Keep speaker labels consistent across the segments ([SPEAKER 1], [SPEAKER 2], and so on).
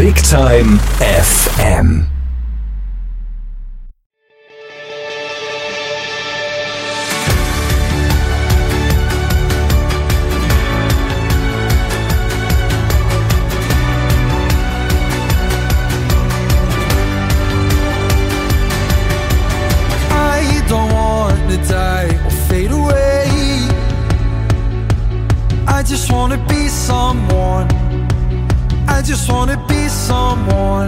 [SPEAKER 1] Big Time FM.
[SPEAKER 2] I don't want to die or fade away. I just want to be someone. I just wanna be someone.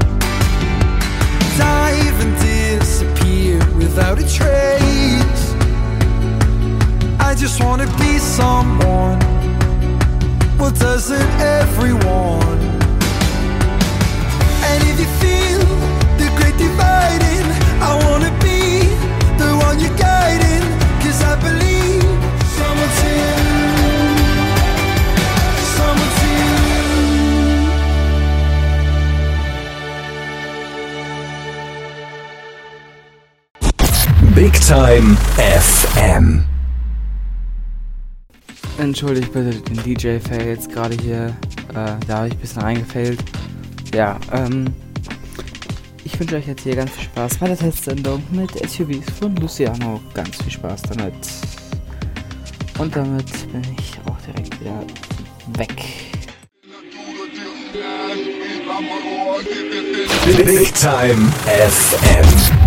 [SPEAKER 2] Dive and disappear without a trace. I just wanna be someone. Well, doesn't everyone? And if you feel the great dividing, I wanna be the one you're guiding. 'Cause I believe someone's here. Someone's here.
[SPEAKER 1] Big Time FM.
[SPEAKER 3] Entschuldigt bitte den DJ-Fail jetzt gerade hier. Da habe ich ein bisschen reingefailt. Ja, ich wünsche euch jetzt hier ganz viel Spaß bei der Testsendung mit SUVs von Luciano. Ganz viel Spaß damit. Und damit bin ich auch direkt wieder weg.
[SPEAKER 1] Big Time FM.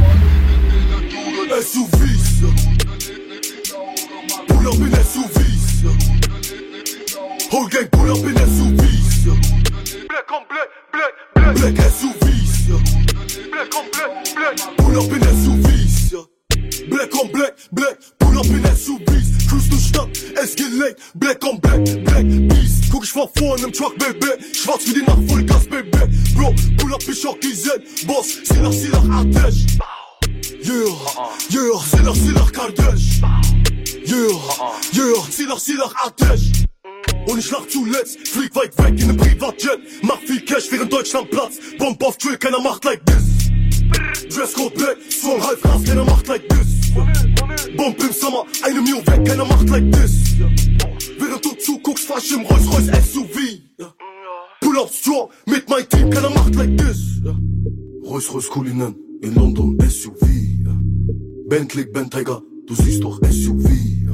[SPEAKER 4] SUVs, pull up in SUVs, whole gang pull up in SUVs, black on black, black, black, black SUVs, black on black, black, pull up in SUVs, black on black, black, pull up in SUVs, cruise durch Stadt, es geht late, black on black, black, Beast, guck ich fahr vor in nem Truck, baby, schwarz wie die Nacht, Vollgas, baby, Bro, pull up, ich auch GZ, Boss, Silach, Artesh. Yeah, Silach, Kardesh. Yeah, Silach, Artesh. Und ich lach zuletzt, flieg weit weg in nem Privatjet. Mach viel Cash, während Deutschland platzt. Bomb auf Drill, keiner macht like this. Dresscode black, Song halb Gras, keiner macht like this. Bomb im Sommer, 1 Million weg, keiner macht like this. Während du zuguckst, fahr ich im Rolls-Royce SUV. Pull up strong, mit mein Team, keiner macht like this. Rolls-Royce Cullinan, in London SUV. Bentley, Bentayga, du siehst doch SUV.